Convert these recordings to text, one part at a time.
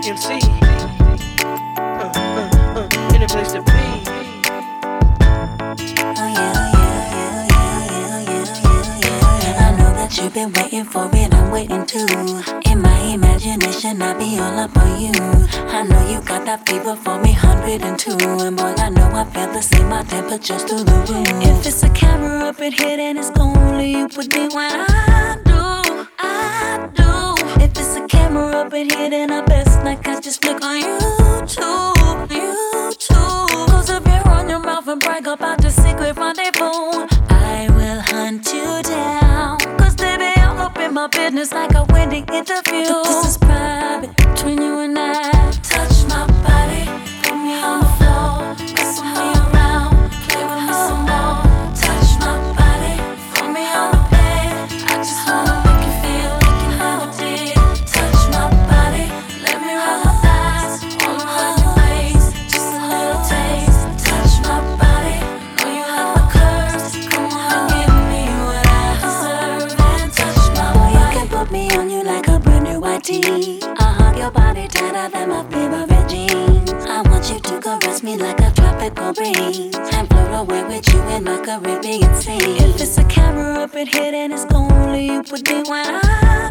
MC. Any place to be. I know that you've been waiting for it, I'm waiting too. In my imagination, I be all up on you. I know you got that fever for me, 102. And boy, I know I feel the same, my temperature's through the roof. If it's a camera up in here, then it's only you put me when I do. If it's a camera up in here, then I best not catch just flick on YouTube. Close up your on your mouth and brag about the secret rendezvous. I will hunt you down, cause baby, I'm up in my business like a wedding interview. But this is private, between you and I. Touch my body, put me on the floor, wrestle me around, play with me some more. Touch my body, put me on the bed, I just wanna make you feel like you never did. Touch my body, let me roll my thighs all around your waist, just a little taste. Touch my body, know you have my curves, come on and give me what I deserve. And touch my body, you can put me on you like a brand new white tee. I hug your body tighter than my favorite jeans. I want you to caress me like a tropical breeze and float away with you in my Caribbean sea. If it's a camera up in here, then it's only you put me when I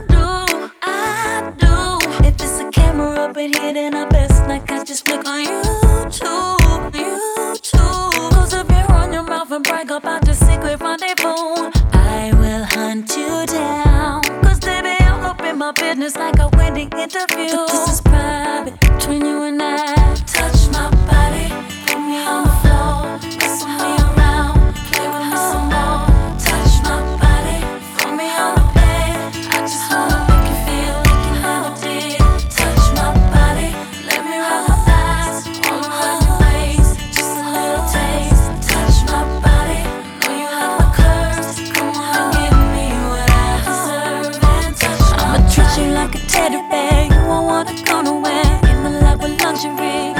do. If it's a camera up in here, then I best not catch just flick on YouTube. Close up your on your mouth and brag about the secret rendezvous. I will hunt you down, cause baby, I'm up in my business like a wedding interview. But this is private, between you and I. Touch my body, put me on the floor, wrestle me around, play with me some more. Touch my body, put me on the bed, I just wanna make you feel like you never did. Touch my body, let me roll my thighs all around your waist, just a little taste. Touch my body, know you have my curves, come on and give me what I deserve. And touch my body, I'ma treat you like a teddy bear, you won't wanna go nowhere. In my lap with luxury,